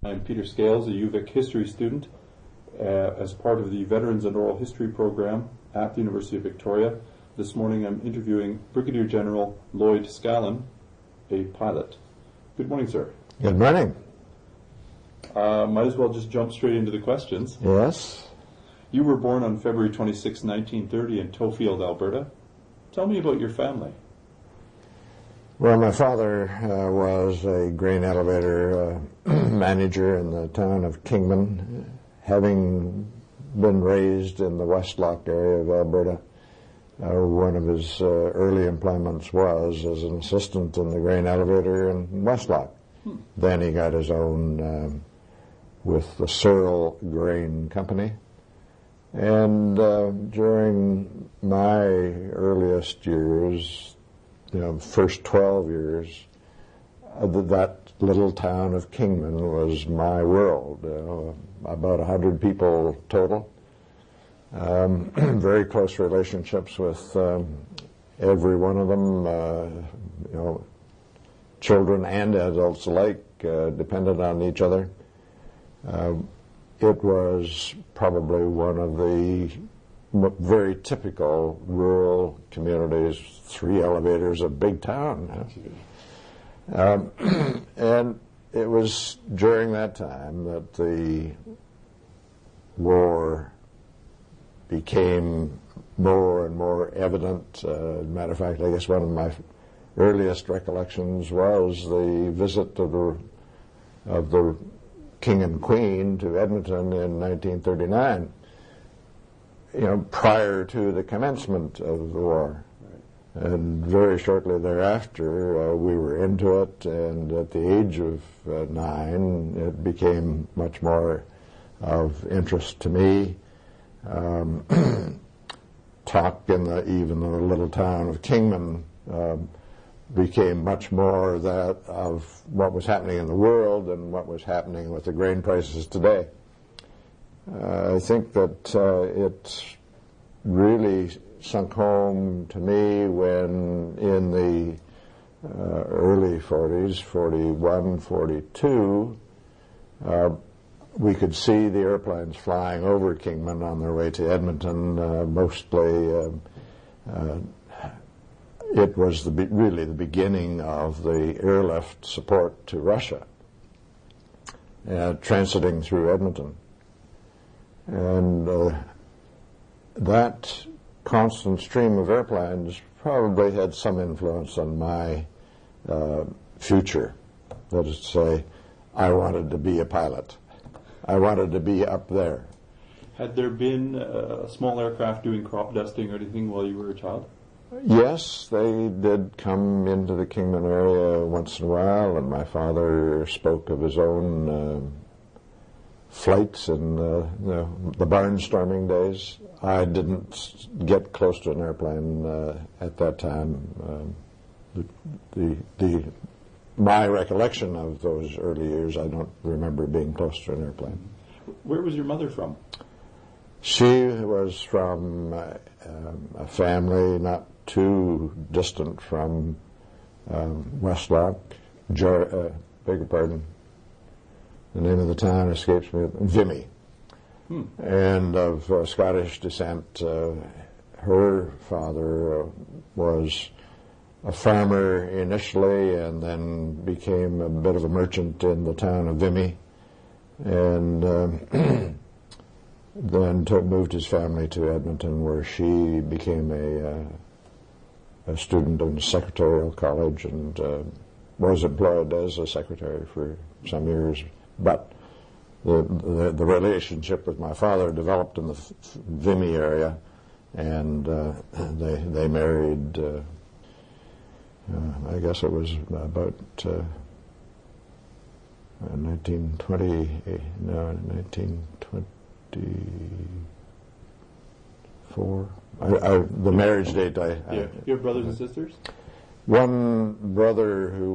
I'm Peter Scales, a UVic history student as part of the Veterans and Oral History program at the University of Victoria. This morning I'm interviewing Brigadier General Lloyd Scallon, a pilot. Good morning, sir. Good morning. Might as well just jump straight into the questions. Yes. You were born on February 26, 1930 in Tofield, Alberta. Tell me about your family. Well, my father was a grain elevator manager in the town of Kingman. Having been raised in the Westlock area of Alberta, one of his early employments was as an assistant in the grain elevator in Westlock. Then he got his own with the Searle Grain Company. And during my earliest years, first 12 years, that little town of Kingman was my world. About 100 people total. Very close relationships with every one of them. Children and adults alike depended on each other. It was probably one of the very typical rural communities, 3 elevators, a big town. And it was during that time that the war became more and more evident. Matter of fact, I guess one of my earliest recollections was the visit of the King and Queen to Edmonton in 1939. Prior to the commencement of the war. Right. And very shortly thereafter, we were into it, and at the age of 9, it became much more of interest to me. Talk even the little town of Kingman became much more that of what was happening in the world and what was happening with the grain prices today. I think that it really sunk home to me when in the early 40s, 41, 42, we could see the airplanes flying over Kingman on their way to Edmonton. Mostly it was really the beginning of the airlift support to Russia, transiting through Edmonton. And that constant stream of airplanes probably had some influence on my future. That is to say, I wanted to be a pilot. I wanted to be up there. Had there been a small aircraft doing crop dusting or anything while you were a child? Yes, they did come into the Kingman area once in a while, and my father spoke of his own flights in the barnstorming days. I didn't get close to an airplane at that time. My recollection of those early years, I don't remember being close to an airplane. Where was your mother from? She was from a family not too distant from Westlock. Beg your pardon. The name of the town escapes me. Vimy. And of Scottish descent. Her father was a farmer initially and then became a bit of a merchant in the town of Vimy. And then moved his family to Edmonton, where she became a student in secretarial college and was employed as a secretary for some years. But the relationship with my father developed in the Vimy area, and they married. I guess it was about 1924. The marriage date. You have brothers and sisters? One brother who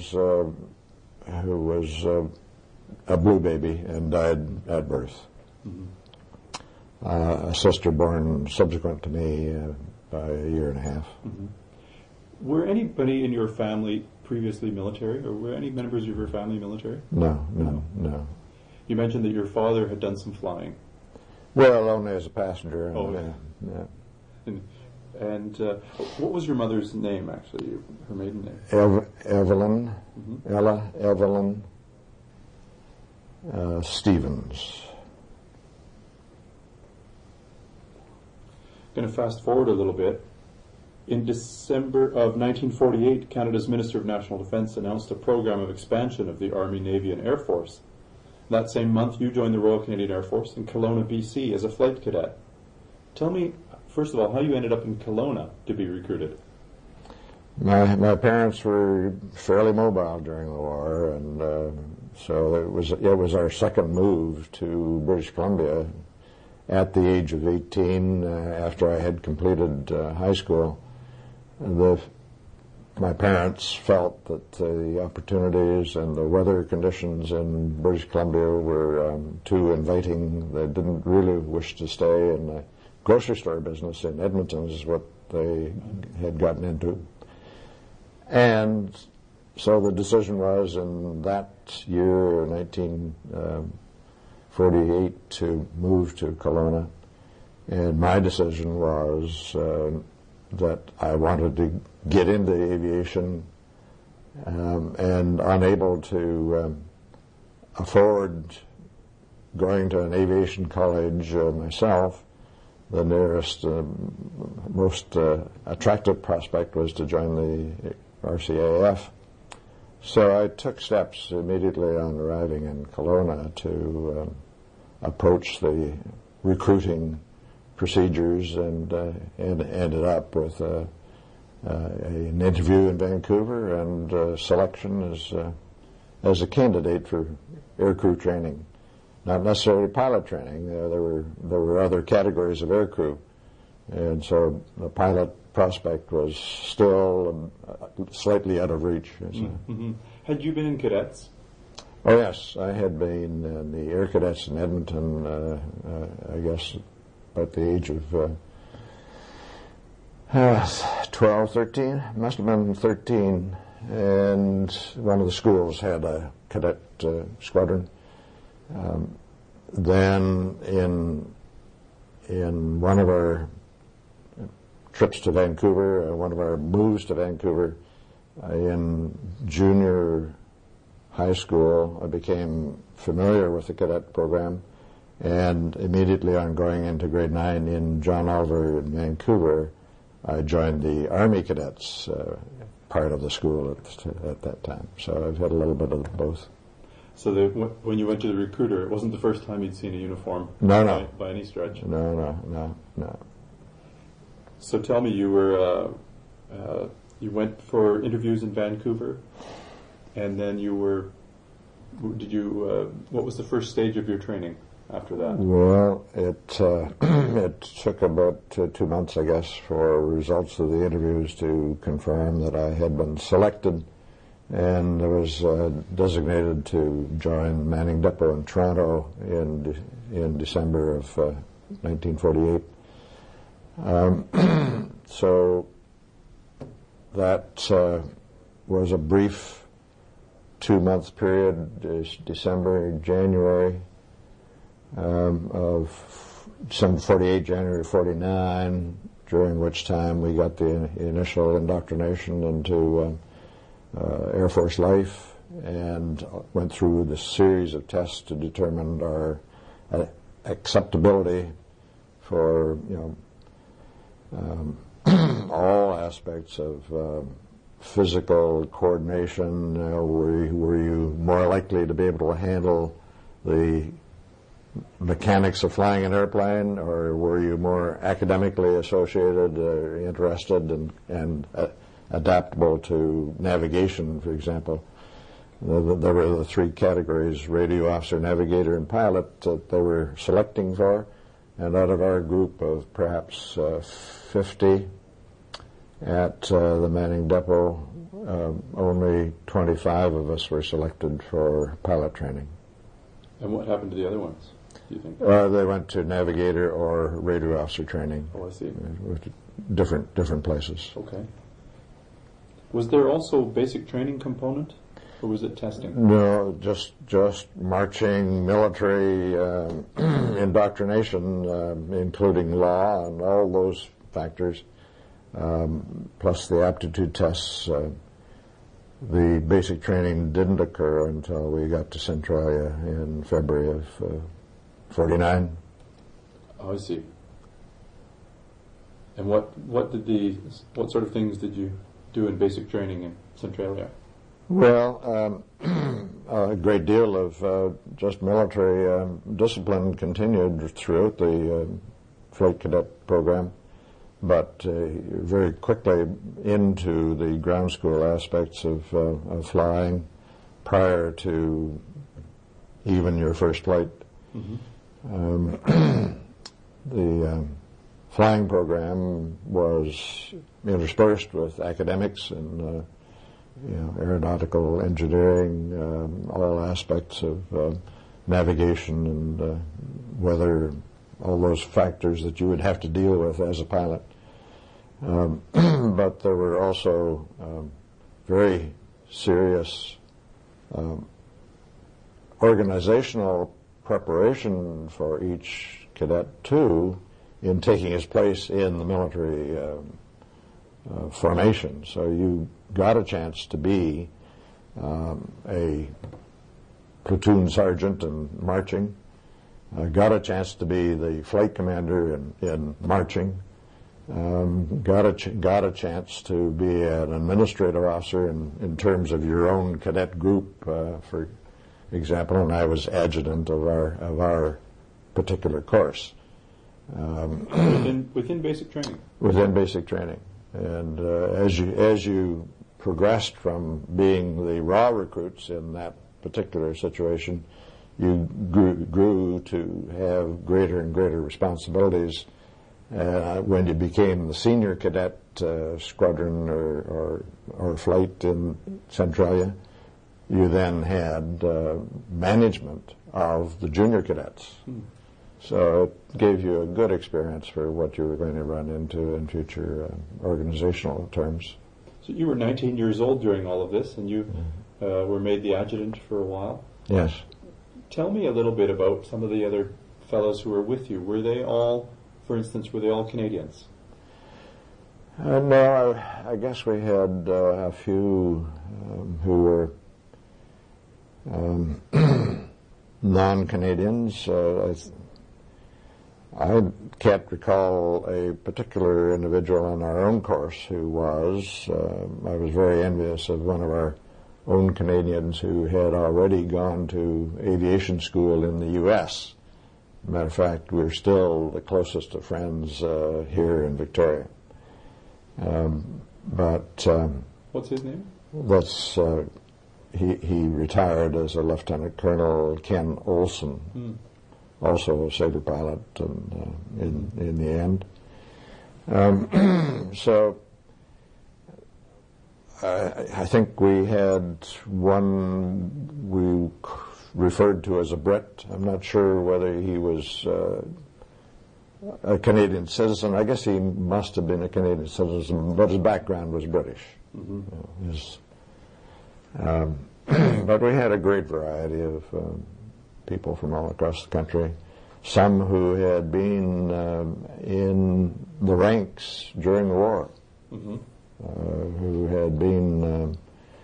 was a blue baby and died at birth. Mm-hmm. A sister born subsequent to me by a year and a half. Mm-hmm. Were anybody in your family previously military, or were any members of your family military? No. You mentioned that your father had done some flying. Well, only as a passenger. Oh, yeah. And what was your mother's name, actually, her maiden name? Evelyn, Ella Evelyn Stevens. Going to fast forward a little bit. In December of 1948, Canada's Minister of National Defence announced a program of expansion of the Army, Navy, and Air Force. That same month, you joined the Royal Canadian Air Force in Kelowna, BC, as a flight cadet. Tell me, first of all, how you ended up in Kelowna to be recruited. My parents were fairly mobile during the war, and so it was our second move to British Columbia at the age of 18 after I had completed high school. My parents felt that the opportunities and the weather conditions in British Columbia were too inviting. They didn't really wish to stay in the grocery store business in Edmonton, is what they had gotten into. And so the decision was in that year, 1948, to move to Kelowna. And my decision was that I wanted to get into aviation, and unable to afford going to an aviation college myself, the nearest, most attractive prospect was to join the RCAF. So I took steps immediately on arriving in Kelowna to approach the recruiting procedures, and ended up with an interview in Vancouver and selection as a candidate for aircrew training. Not necessarily pilot training. There were other categories of aircrew, and so the pilot prospect was still slightly out of reach. Mm-hmm. Had you been in cadets? Oh yes, I had been in the Air Cadets in Edmonton. I guess at the age of 12, 13. Must have been 13. And one of the schools had a cadet squadron. Then in one of our trips to Vancouver, one of our moves to Vancouver, in junior high school, I became familiar with the cadet program, and immediately on going into grade 9 in John Oliver in Vancouver, I joined the Army Cadets part of the school at that time. So I've had a little bit of both. So when you went to the recruiter, it wasn't the first time you'd seen a uniform? No. By any stretch? No. So tell me, you were you went for interviews in Vancouver, and then what was the first stage of your training after that? Well, it took about 2 months, I guess, for results of the interviews to confirm that I had been selected, and I was designated to join Manning Depot in Toronto in December of 1948. So that was a brief 2-month period, December, January of December 48, January 49, during which time we got the initial indoctrination into Air Force life, and went through the series of tests to determine our acceptability for all aspects of physical coordination. Were you more likely to be able to handle the mechanics of flying an airplane, or were you more academically associated, interested, and adaptable to navigation, for example? There were the 3 categories: radio officer, navigator, and pilot, that they were selecting for. And out of our group of perhaps 50 at the Manning Depot, only 25 of us were selected for pilot training. And what happened to the other ones, do you think? They went to navigator or radio officer training. Oh, I see. Different places. Okay. Was there also a basic training component? or was it testing? No, just marching, military indoctrination, including law and all those factors, plus the aptitude tests. The basic training didn't occur until we got to Centralia in February of 49. Oh, I see. And what sort of things did you do in basic training in Centralia? Well, a great deal of just military discipline continued throughout the flight cadet program, but very quickly into the ground school aspects of flying prior to even your first flight. Mm-hmm. The flying program was interspersed with academics and aeronautical engineering, all aspects of navigation and weather, all those factors that you would have to deal with as a pilot. But there were also very serious organizational preparation for each cadet, too, in taking his place in the military formation. So you got a chance to be a platoon sergeant in marching, got a chance to be the flight commander in marching, got a chance to be an administrative officer in terms of your own cadet group, for example, and I was adjutant of our particular course. Within basic training? Within basic training. And as you progressed from being the raw recruits in that particular situation, you grew to have greater and greater responsibilities. When you became the senior cadet squadron or flight in Centralia, you then had management of the junior cadets. So it gave you a good experience for what you were going to run into in future organizational terms. So you were 19 years old during all of this, and you were made the adjutant for a while. Yes. Tell me a little bit about some of the other fellows who were with you. Were they all, for instance, Canadians? No, I guess we had a few who were non-Canadians. I can't recall a particular individual on our own course who was. I was very envious of one of our own Canadians who had already gone to aviation school in the U.S. Matter of fact, we're still the closest of friends here in Victoria. What's his name? That's he retired as a Lieutenant Colonel Ken Olson, also a Sabre pilot in the end. So I think we had one we referred to as a Brit. I'm not sure whether he was a Canadian citizen. I guess he must have been a Canadian citizen, but his background was British. But we had a great variety of people from all across the country. Some who had been in the ranks during the war, who had been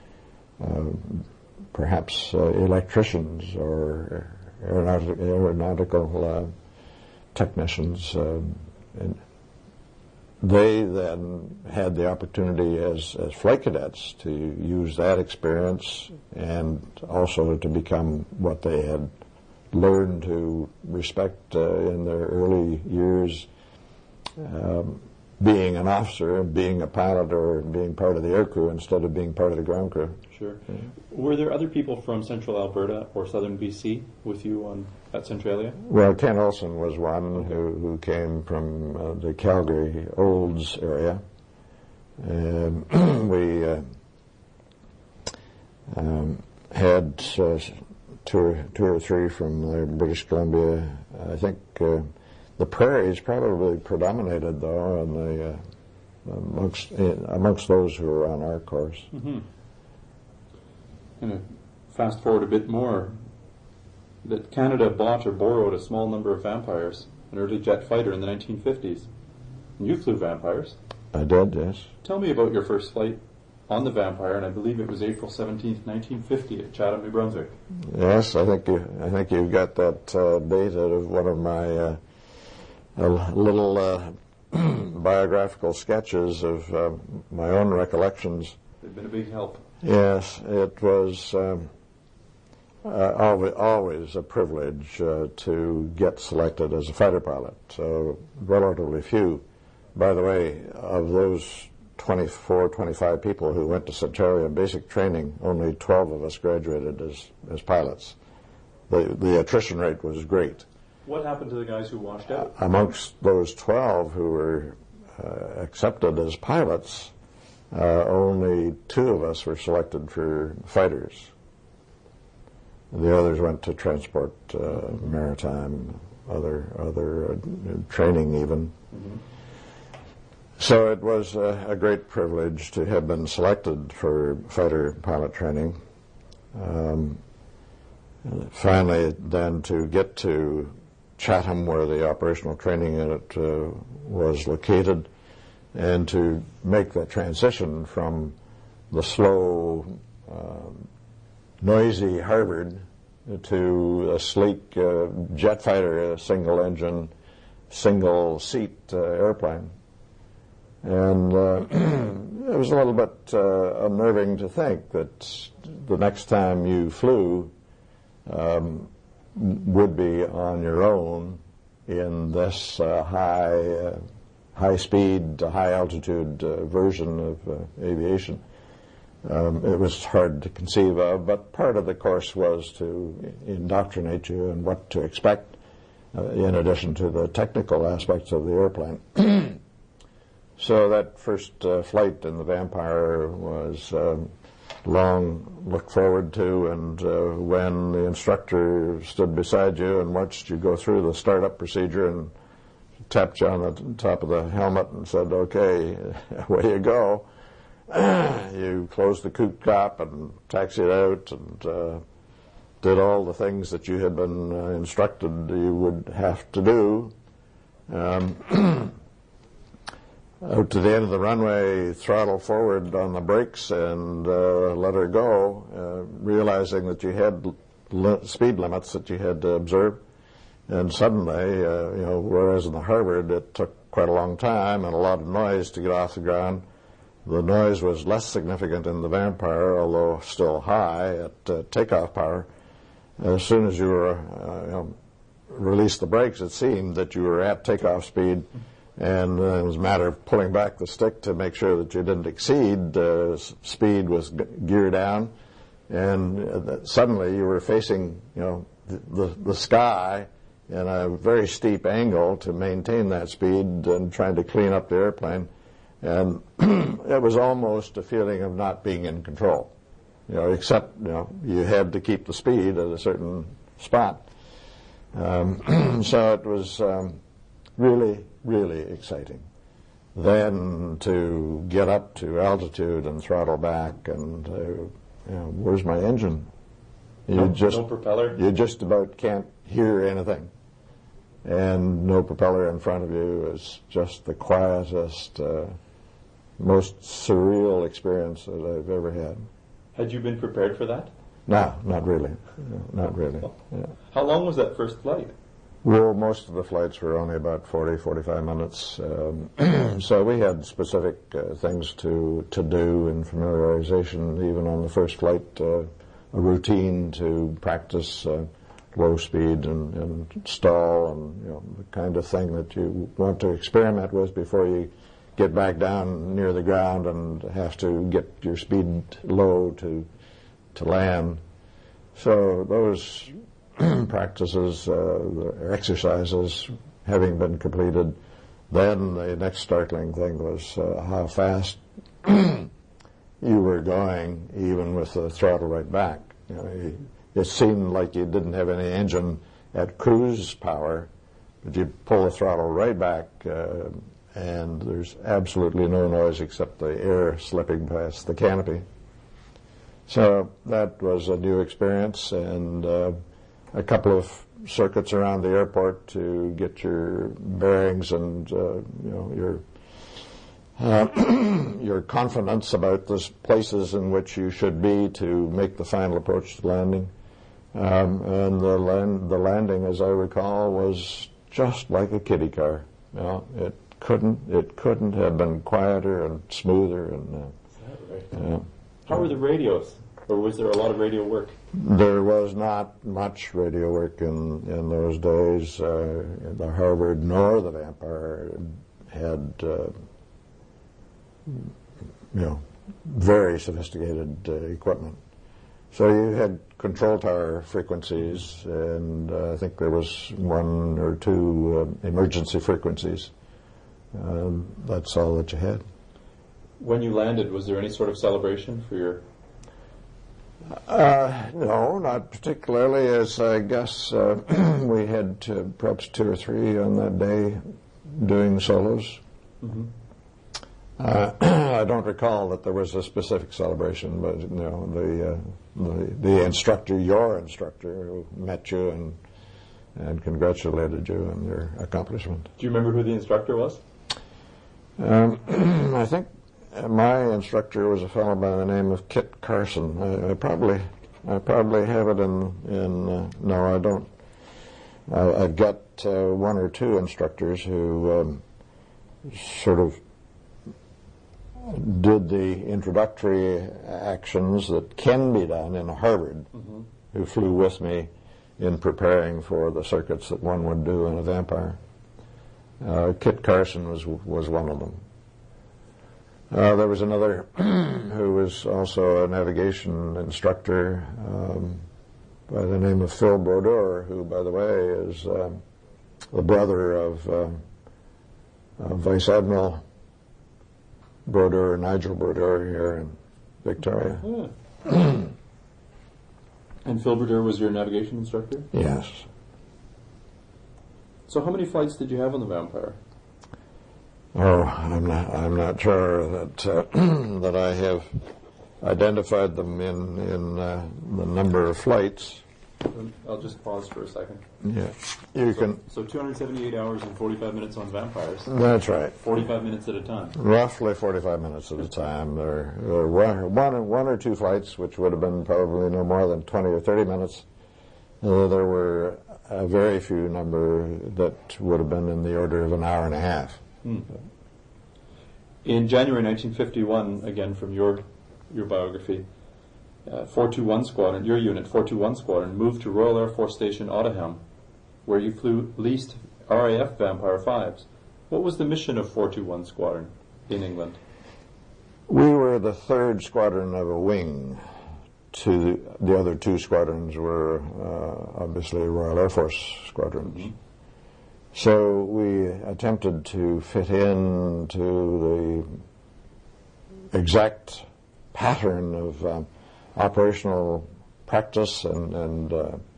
perhaps electricians or aeronautical technicians. And they then had the opportunity as flight cadets to use that experience and also to become what they had learned to respect in their early years, being an officer, being a pilot, or being part of the aircrew instead of being part of the ground crew. Sure. Were there other people from central Alberta or southern BC with you at Centralia? Well, Ken Olson was one who came from the Calgary Olds area. We had two or three from British Columbia. I think the prairies probably predominated, though, and amongst those who were on our course. kind of fast forward a bit more, that Canada bought or borrowed a small number of Vampires, an early jet fighter in the 1950s. And you flew Vampires. I did, yes. Tell me about your first flight on the Vampire, and I believe it was April 17th, 1950 at Chatham, New Brunswick. Yes, I think you got that date out of one of my little biographical sketches of my own recollections. They've been a big help. Yes, it was always a privilege to get selected as a fighter pilot. So relatively few. By the way, of those 24, 25 people who went to Centralia basic training, only 12 of us graduated as pilots. The attrition rate was great. What happened to the guys who washed out? Amongst those 12 who were accepted as pilots, only 2 of us were selected for fighters. The others went to transport, maritime, other training even. Mm-hmm. So it was a great privilege to have been selected for fighter pilot training. Finally, then to get to Chatham, where the operational training unit was located, and to make the transition from the slow, noisy Harvard to a sleek jet fighter, a single-engine, single-seat airplane. And it was a little bit unnerving to think that the next time you flew would be on your own in this high-speed, high-altitude version of aviation. It was hard to conceive of, but part of the course was to indoctrinate you in what to expect, in addition to the technical aspects of the airplane. So that first flight in the Vampire was long looked forward to, and when the instructor stood beside you and watched you go through the startup procedure and tapped you on the top of the helmet and said, "Okay, away you go," you closed the coop top and taxied out and did all the things that you had been instructed you would have to do. Out to the end of the runway, throttle forward on the brakes and let her go, realizing that you had speed limits that you had to observe. And suddenly, whereas in the Harvard it took quite a long time and a lot of noise to get off the ground, the noise was less significant in the Vampire, although still high at takeoff power. As soon as you were released the brakes, it seemed that you were at takeoff speed. And it was a matter of pulling back the stick to make sure that you didn't exceed. Speed was gear down, and suddenly you were facing, the sky in a very steep angle to maintain that speed and trying to clean up the airplane. And it was almost a feeling of not being in control, except you had to keep the speed at a certain spot. So it was really, really exciting. Then to get up to altitude and throttle back, and where's my engine? No propeller? You just about can't hear anything. And no propeller in front of you is just the quietest, most surreal experience that I've ever had. Had you been prepared for that? No, not really. No, not really. Yeah. How long was that first flight? Well, most of the flights were only about 40, 45 minutes. So we had specific things to do in familiarization, even on the first flight, a routine to practice low speed and stall, and the kind of thing that you want to experiment with before you get back down near the ground and have to get your speed low to land. So those practices, exercises having been completed, then the next startling thing was how fast you were going, even with the throttle right back. It seemed like you didn't have any engine at cruise power, but you pull the throttle right back, and there's absolutely no noise except the air slipping past the canopy. So that was a new experience, and a couple of circuits around the airport to get your bearings and your confidence about the places in which you should be to make the final approach to landing. And the landing, as I recall, was just like a kiddie car. It couldn't have been quieter and smoother. And is that right? How were the radios, or was there a lot of radio work? There was not much radio work in those days. The Harvard nor the Vampire had very sophisticated equipment. So you had control tower frequencies, and I think there was one or two emergency frequencies. That's all that you had. When you landed, was there any sort of celebration for your... No, not particularly, as I guess we had perhaps two or three on that day doing solos. Mm-hmm. I don't recall that there was a specific celebration, but the instructor, your instructor, who met you and congratulated you on your accomplishment. Do you remember who the instructor was? I think my instructor was a fellow by the name of Kit Carson. I probably have it in no, I don't. I've got one or two instructors who sort of did the introductory actions that can be done in Harvard, mm-hmm. who flew with me in preparing for the circuits that one would do in a Vampire. Kit Carson was one of them. There was another who was also a navigation instructor by the name of Phil Brodeur, who, by the way, is the brother of Vice Admiral Brodeur, Nigel Brodeur, here in Victoria. Yeah. And Phil Brodeur was your navigation instructor? Yes. So how many flights did you have on the Vampire? Oh, I'm not sure that that I have identified them in the number of flights. I'll just pause for a second. Yeah, So 278 hours and 45 minutes on Vampires. That's right. 45 minutes at a time. Roughly 45 minutes at a time. There were one or two flights, which would have been probably no more than 20 or 30 minutes. There were a very few number that would have been in the order of an hour and a half. In January 1951, again from your biography, 421 Squadron, your unit, 421 Squadron, moved to Royal Air Force Station Ottaham, where you flew leased RAF Vampire 5s. What was the mission of 421 Squadron in England? We were the third squadron of a wing. The other two squadrons were obviously Royal Air Force squadrons. Mm-hmm. So we attempted to fit into the exact pattern of operational practice and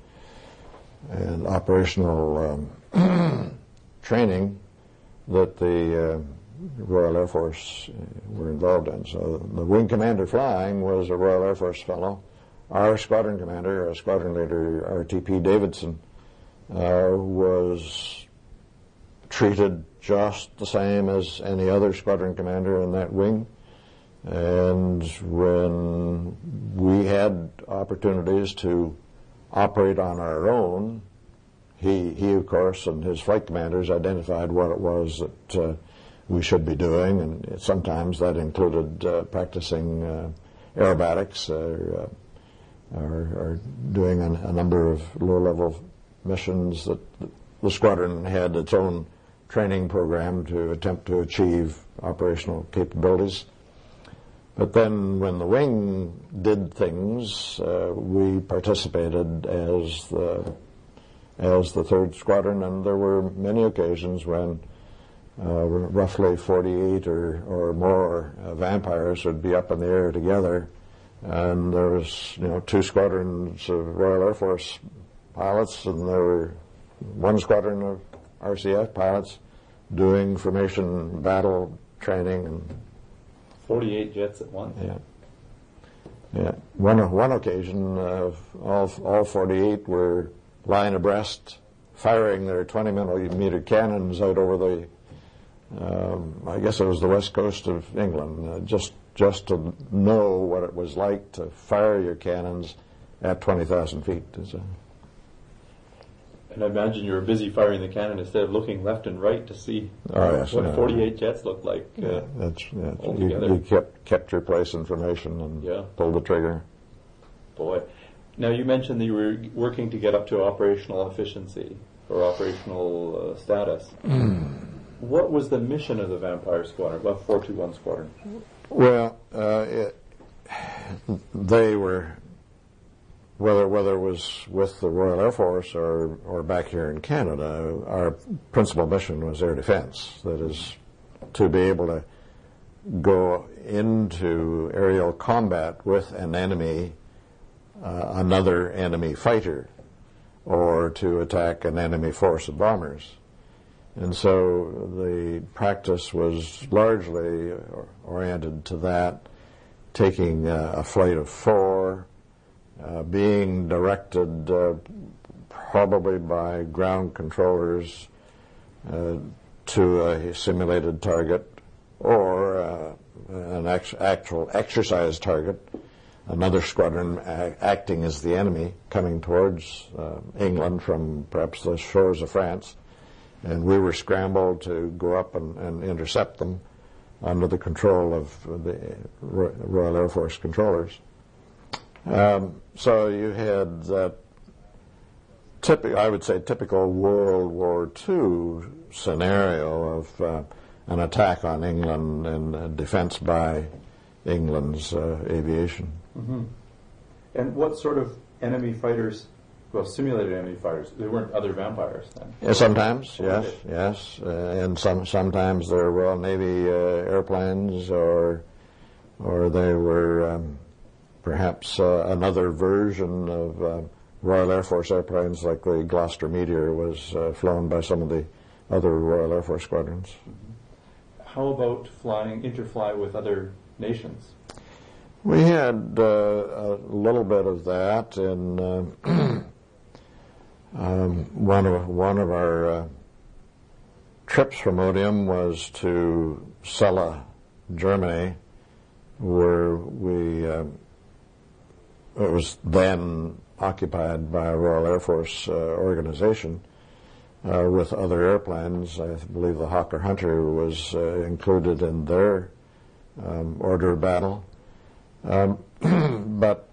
operational training that the Royal Air Force were involved in. So the wing commander flying was a Royal Air Force fellow. Our squadron commander, our squadron leader, R.T.P. Davidson, was treated just the same as any other squadron commander in that wing. And when we had opportunities to operate on our own, he of course, and his flight commanders identified what it was that we should be doing, and sometimes that included practicing aerobatics or doing a number of low-level missions that the squadron had its own training program to attempt to achieve operational capabilities. But then when the wing did things, we participated as the third squadron, and there were many occasions when roughly 48 or more Vampires would be up in the air together, and there was two squadrons of Royal Air Force pilots, and there were one squadron of RCF pilots doing formation battle training. And 48 jets at once? Yeah. Yeah. One occasion, all 48 were lying abreast, firing their 20-millimeter cannons out over the, I guess it was the west coast of England, just to know what it was like to fire your cannons at 20,000 feet. And I imagine you were busy firing the cannon instead of looking left and right to see what 48 jets looked like. You kept your place information and pulled the trigger. Boy. Now you mentioned that you were working to get up to operational efficiency or operational status. What was the mission of the Vampire Squadron, 421 Squadron? Well, they were, whether it was with the Royal Air Force or back here in Canada, our principal mission was air defense. That is, to be able to go into aerial combat with an enemy, another enemy fighter, or to attack an enemy force of bombers. And so the practice was largely oriented to that, taking a flight of 4, being directed probably by ground controllers to a simulated target or an actual exercise target, another squadron acting as the enemy coming towards England from perhaps the shores of France, and we were scrambled to go up and intercept them under the control of the Royal Air Force controllers. So you had that typical World War II scenario of an attack on England and defense by England's aviation. Mm-hmm. And what sort of enemy fighters? Well, simulated enemy fighters. There weren't other vampires then. Yeah, sometimes, yes, and sometimes there were Royal Navy airplanes, or they were perhaps another version of Royal Air Force airplanes, like the Gloucester Meteor was flown by some of the other Royal Air Force squadrons. Mm-hmm. How about interfly with other nations? We had a little bit of that in one of our trips from Odium was to Celle, Germany, where it was then occupied by a Royal Air Force organization with other airplanes. I believe the Hawker Hunter was included in their order of battle. But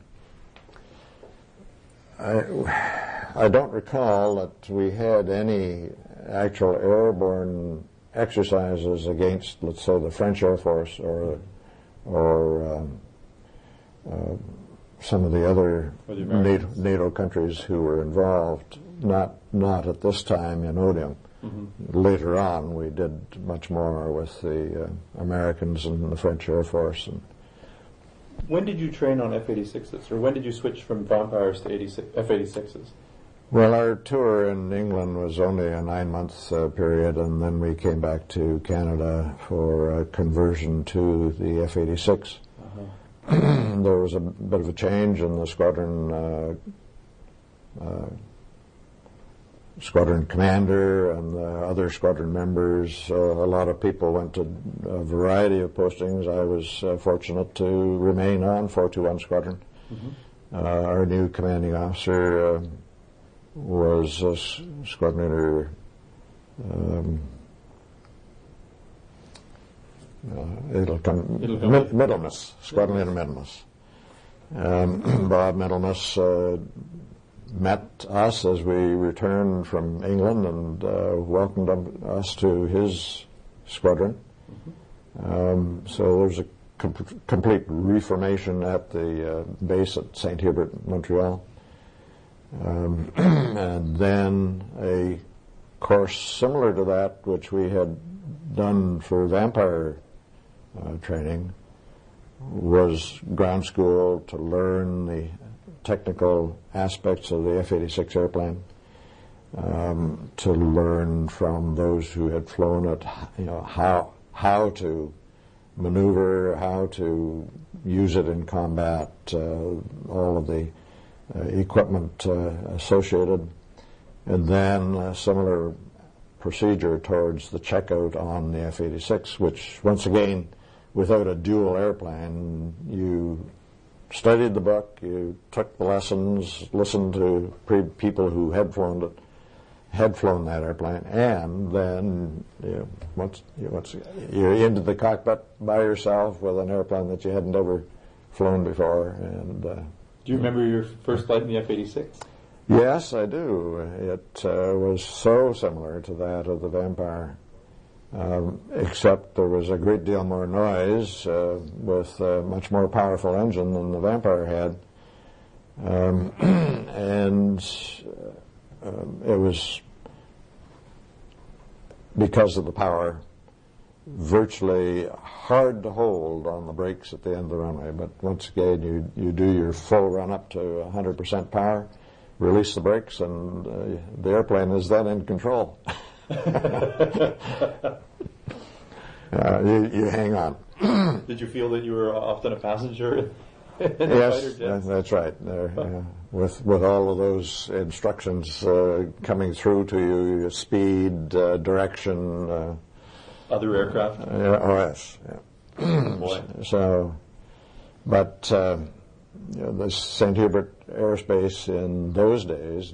I don't recall that we had any actual airborne exercises against, let's say, the French Air Force or some of the other NATO countries who were involved. Not at this time in Odium. Mm-hmm. Later on, we did much more with the Americans and the French Air Force. And when did you train on F-86s, or when did you switch from Vampires to F-86s? Well, our tour in England was only a 9-month period, and then we came back to Canada for a conversion to the F-86. Uh-huh. There was a bit of a change in the squadron commander and the other squadron members. A lot of people went to a variety of postings. I was fortunate to remain on 421 Squadron. Mm-hmm. Our new commanding officer was Squadron Leader Middlemas, Squadron Leader Middlemas. Bob Middlemas met us as we returned from England and welcomed us to his squadron. Mm-hmm. So there was a complete reformation at the base at St. Hubert, Montreal. And then a course similar to that, which we had done for Vampire training, was ground school to learn the technical aspects of the F-86 airplane, to learn from those who had flown it, how to maneuver, how to use it in combat, all of the equipment associated, and then a similar procedure towards the checkout on the F-86, which, once again, without a dual airplane, you studied the book, you took the lessons, listened to people who had flown that airplane, and then once you're into the cockpit by yourself with an airplane that you hadn't ever flown before. And do you remember your first flight in the F-86? Yes, I do. It was so similar to that of the Vampire, except there was a great deal more noise with a much more powerful engine than the Vampire had. And it was, because of the power, virtually hard to hold on the brakes at the end of the runway. But once again, you do your full run up to 100% power, release the brakes, and the airplane is then in control. You hang on. Did you feel that you were often a passenger in the yes, fighter jets? That's right. With all of those instructions coming through to you, speed, direction. Other aircraft? Yes. Yeah. Boy. So, but the St. Hubert Aerospace in those days,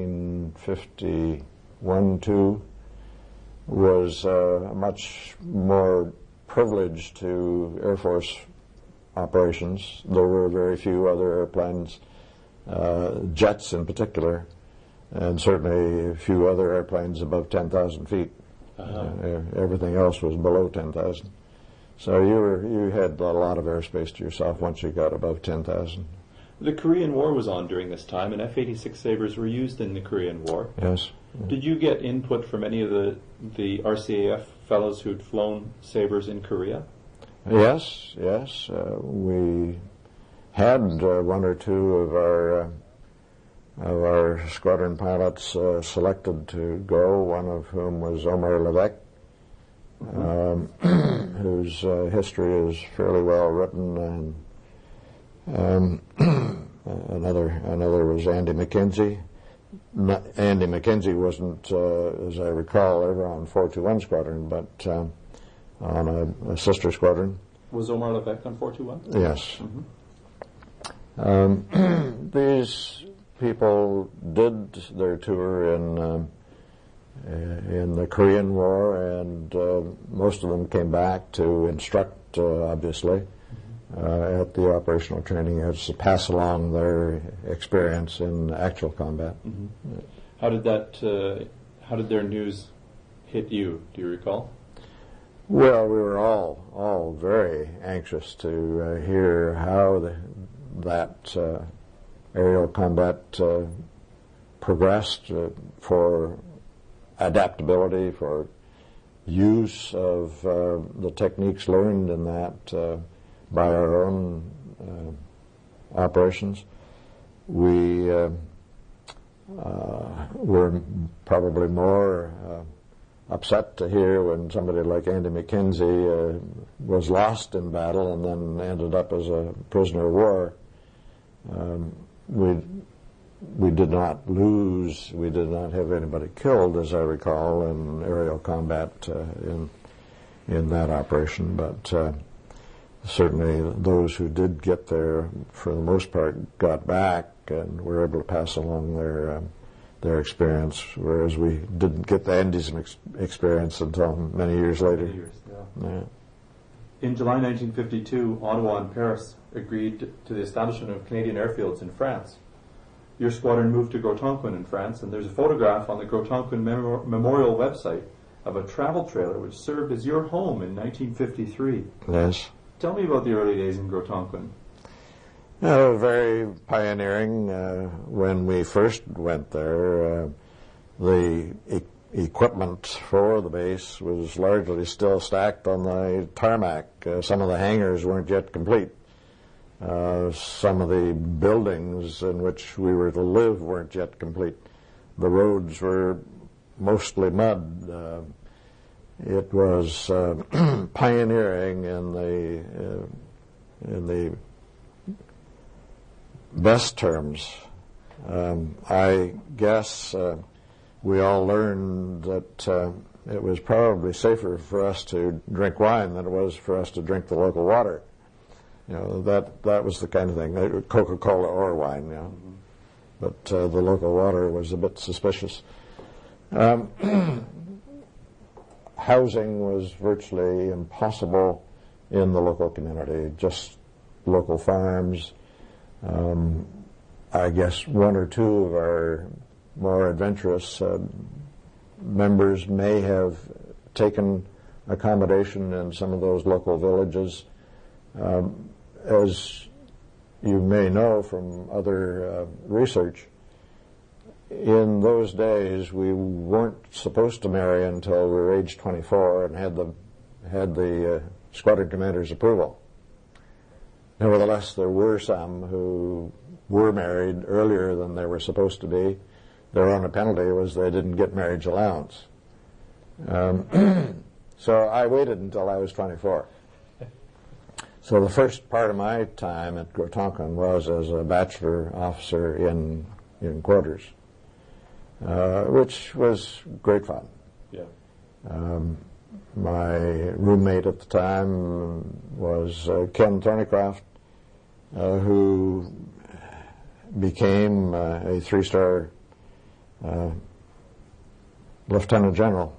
1951-2, was much more privileged to Air Force operations. There were very few other airplanes, jets in particular, and certainly a few other airplanes above 10,000 feet. Everything else was below 10,000. So you had a lot of airspace to yourself once you got above 10,000. The Korean War was on during this time, and F-86 Sabres were used in the Korean War. Yes. Did you get input from any of the RCAF fellows who'd flown Sabres in Korea? Yes. We had one or two of our squadron pilots selected to go, one of whom was Omar Levesque, whose history is fairly well written, and another was Andy McKenzie. Andy McKenzie wasn't, as I recall, ever on 421 Squadron, but on a sister squadron. Was Omar Levesque on 421? Yes. Mm-hmm. These people did their tour in the Korean War, and most of them came back to instruct, obviously, at the operational training as to pass along their experience in actual combat. Mm-hmm. How did their news hit you? Do you recall? Well, we were all very anxious to hear how that aerial combat progressed for adaptability, for use of the techniques learned in that by our own operations. We were probably more upset to hear when somebody like Andy McKenzie was lost in battle and then ended up as a prisoner of war. We did not lose, we did not have anybody killed, as I recall, in aerial combat in that operation, but certainly those who did get there, for the most part, got back and were able to pass along their experience, whereas we didn't get the Andy's experience until many years later. Yeah. In July 1952, Ottawa and Paris agreed to the establishment of Canadian airfields in France. Your squadron moved to Grotonquin in France, and there's a photograph on the Grotonquin Memorial website of a travel trailer which served as your home in 1953. Yes. Tell me about the early days in Grotonquin. Very pioneering. When we first went there, the equipment for the base was largely still stacked on the tarmac. Some of the hangars weren't yet complete. Some of the buildings in which we were to live weren't yet complete. The roads were mostly mud. It was pioneering in the best terms. I guess we all learned that it was probably safer for us to drink wine than it was for us to drink the local water. That was the kind of thing. Coca-Cola or wine, But the local water was a bit suspicious. Housing was virtually impossible in the local community, just local farms. I guess one or two of our more adventurous members may have taken accommodation in some of those local villages. As you may know from other research, in those days we weren't supposed to marry until we were age 24 and had the squadron commander's approval. Nevertheless, there were some who were married earlier than they were supposed to be. Their only penalty was they didn't get marriage allowance. So I waited until I was 24. So the first part of my time at Grotonkin was as a bachelor officer in quarters, which was great fun. Yeah. My roommate at the time was Ken Thornycroft, who became a three-star lieutenant general,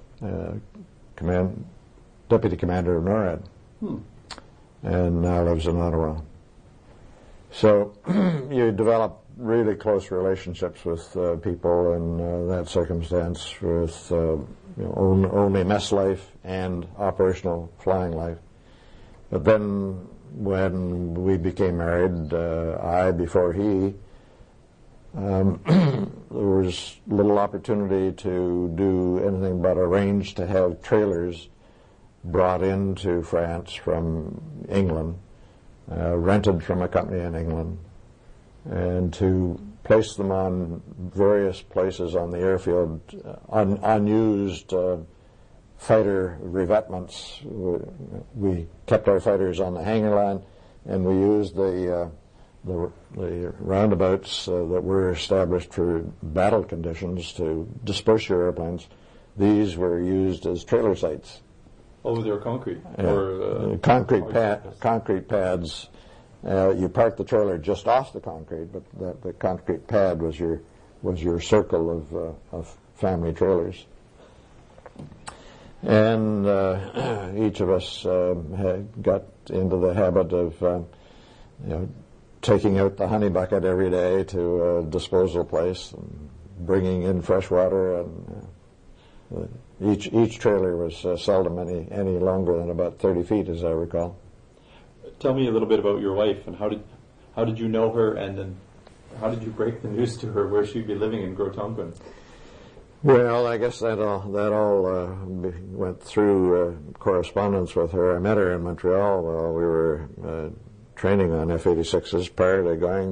deputy commander of NORAD, and now lives in Ottawa. So you develop really close relationships with people in that circumstance, with only mess life and operational flying life. But then when we became married, I before he, there was little opportunity to do anything but arrange to have trailers brought into France from England, rented from a company in England, and to place them on various places on the airfield, unused fighter revetments. We kept our fighters on the hangar line, and we used the roundabouts that were established for battle conditions to disperse your airplanes. These were used as trailer sites. Oh, they were concrete? Concrete pads. You parked the trailer just off the concrete, but the concrete pad was your circle of family trailers. And each of us had got into the habit of taking out the honey bucket every day to a disposal place and bringing in fresh water. And each trailer was seldom any longer than about 30 feet, as I recall. Tell me a little bit about your wife, and how did you know her, and then how did you break the news to her where she'd be living in Grotonkin? Well, I guess that all went through correspondence with her. I met her in Montreal while we were training on F-86s prior to going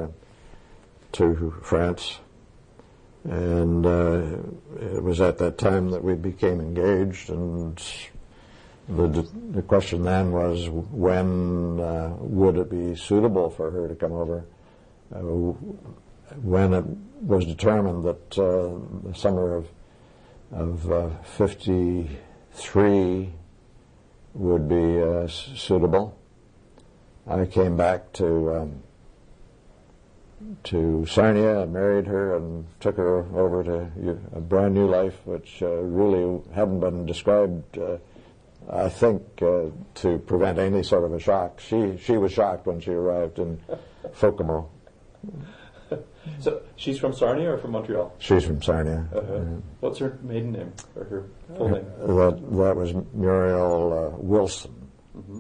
to France, and it was at that time that we became engaged. And the question then was, when would it be suitable for her to come over? When it was determined that the summer of 53 would be suitable, I came back to Sarnia, married her, and took her over to a brand new life, which really hadn't been described, I think, to prevent any sort of a shock. She was shocked when she arrived in Fokemo. So she's from Sarnia or from Montreal? She's from Sarnia. What's her maiden name, or her full name? That was Muriel Wilson. Mm-hmm.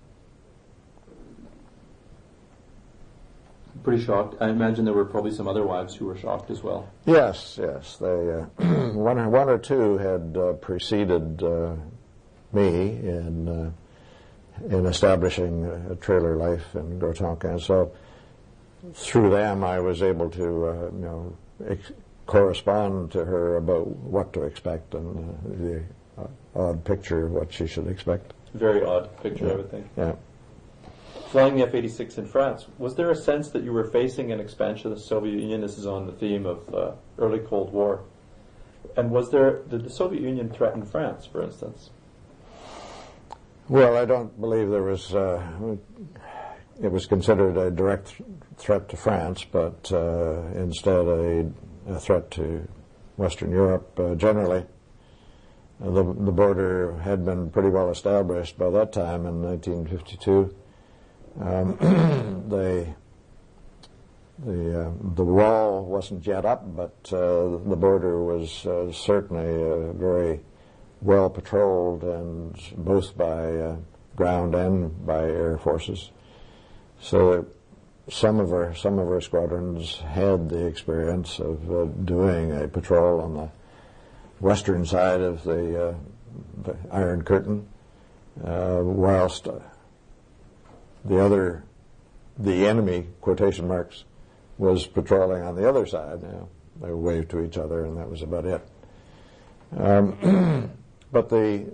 Pretty shocked. I imagine there were probably some other wives who were shocked as well. Yes. They one or two had preceded me in establishing a trailer life in Grotonkin. So through them, I was able to correspond to her about what to expect and odd picture of what she should expect. Very odd picture, I would think. Yeah. Flying the F-86 in France, was there a sense that you were facing an expansion of the Soviet Union? This is on the theme of early Cold War. And did the Soviet Union threaten France, for instance? Well, I don't believe there was, it was considered a direct threat to France, but instead a threat to Western Europe generally. The border had been pretty well established by that time in 1952. The wall wasn't yet up, but the border was certainly very well patrolled, and both by ground and by air forces. So some of our squadrons had the experience of doing a patrol on the western side of the Iron Curtain, whilst the enemy, quotation marks, was patrolling on the other side. They waved to each other, and that was about it. But the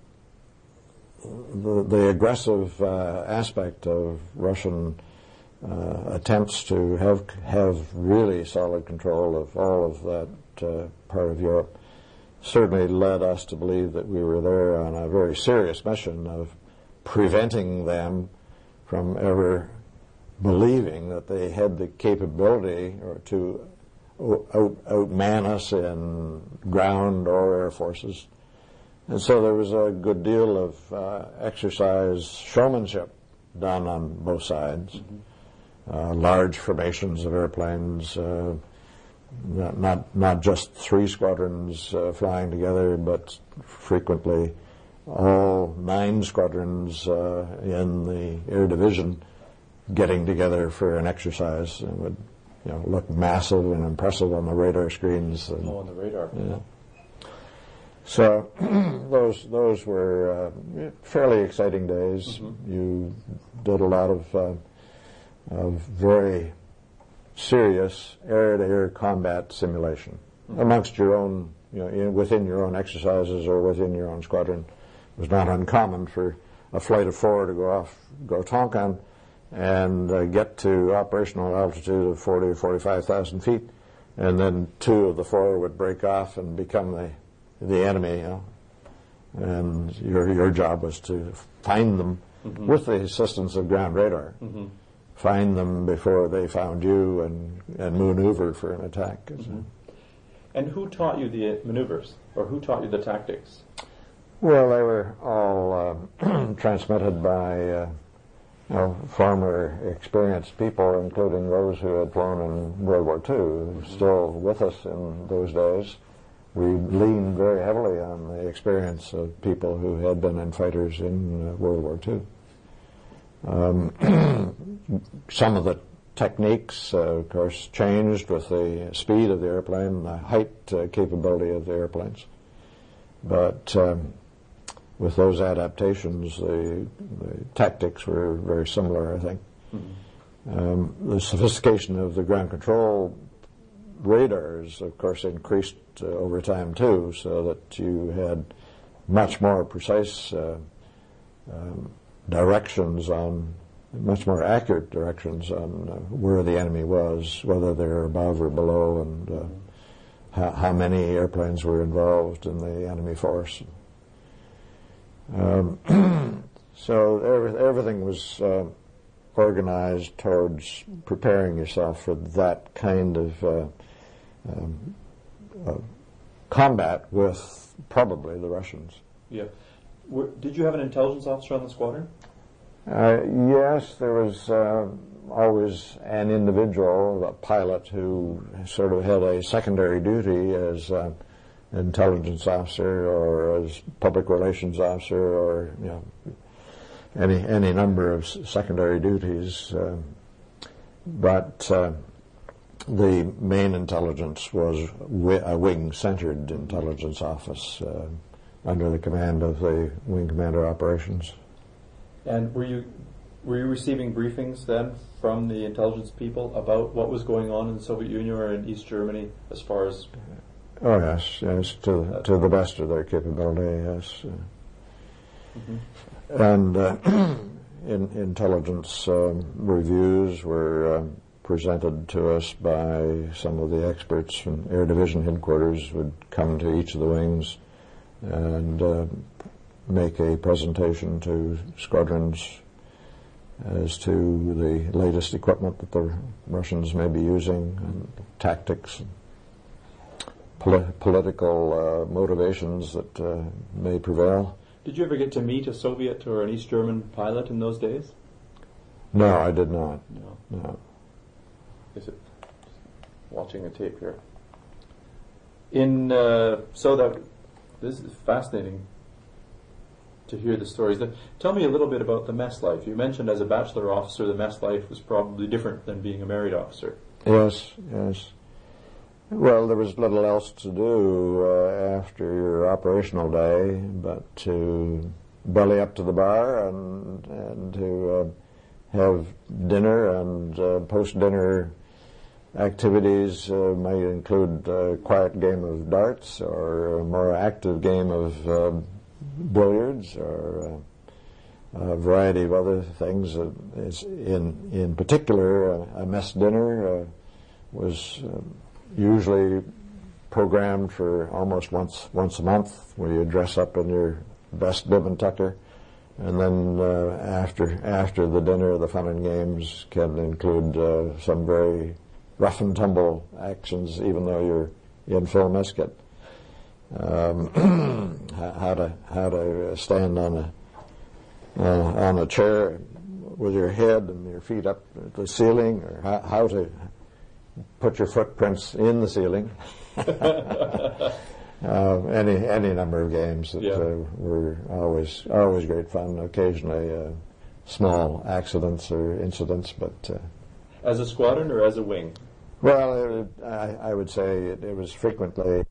aggressive aspect of Russian attempts to have really solid control of all of that part of Europe certainly led us to believe that we were there on a very serious mission of preventing them from ever believing that they had the capability or to outman us in ground or air forces. And so there was a good deal of exercise showmanship done on both sides. Large formations of airplanes, not just 3 squadrons flying together, but frequently all 9 squadrons in the air division getting together for an exercise. It would look massive and impressive on the radar screens. On the radar. Yeah. So those were fairly exciting days. You did a lot of very serious air-to-air combat simulation amongst your own, within your own exercises or within your own squadron. It was not uncommon for a flight of 4 to go Tonkin and get to operational altitude of 40 or 45,000 feet, and then 2 of the 4 would break off and become the enemy, and your job was to find them with the assistance of ground radar. Find them before they found you and maneuver for an attack. And who taught you the maneuvers, or who taught you the tactics? Well, they were all transmitted by former experienced people, including those who had flown in World War II, still with us in those days. We leaned very heavily on the experience of people who had been in fighters in World War II. Some of the techniques, of course, changed with the speed of the airplane, the height capability of the airplanes. But with those adaptations, the tactics were very similar, I think. The sophistication of the ground control radars, of course, increased over time too, so that you had much more precise directions on, much more accurate directions on where the enemy was, whether they're above or below, and how many airplanes were involved in the enemy force. So everything was organized towards preparing yourself for that kind of combat with probably the Russians. Yeah. Did you have an intelligence officer on the squadron? Yes, there was always an individual, a pilot, who sort of had a secondary duty as intelligence officer or as public relations officer, or any number of secondary duties. But the main intelligence was a wing-centered intelligence office under the command of the Wing Commander Operations. And were you receiving briefings then from the intelligence people about what was going on in the Soviet Union or in East Germany as far as Oh yes, yes, to the best of their capability, yes. And intelligence reviews were presented to us by some of the experts from Air Division headquarters. Would come to each of the wings and make a presentation to squadrons as to the latest equipment that the Russians may be using, and tactics, political motivations that may prevail. Did you ever get to meet a Soviet or an East German pilot in those days? No, I did not. No. Is it watching a tape here? This is fascinating to hear the stories. Tell me a little bit about the mess life. You mentioned as a bachelor officer the mess life was probably different than being a married officer. Yes. Well, there was little else to do after your operational day but to belly up to the bar and to have dinner, and post-dinner activities might include a quiet game of darts or a more active game of billiards or a variety of other things. In particular, a mess dinner was usually programmed for almost once a month, where you dress up in your best bib and tucker, and then after the dinner, the fun and games can include some very rough and tumble actions, even though you're in full mess kit. How to stand on a chair with your head and your feet up at the ceiling, or how to put your footprints in the ceiling. Any number of games that were always great fun. Occasionally small accidents or incidents, but as a squadron or as a wing? Well, I would say it was frequently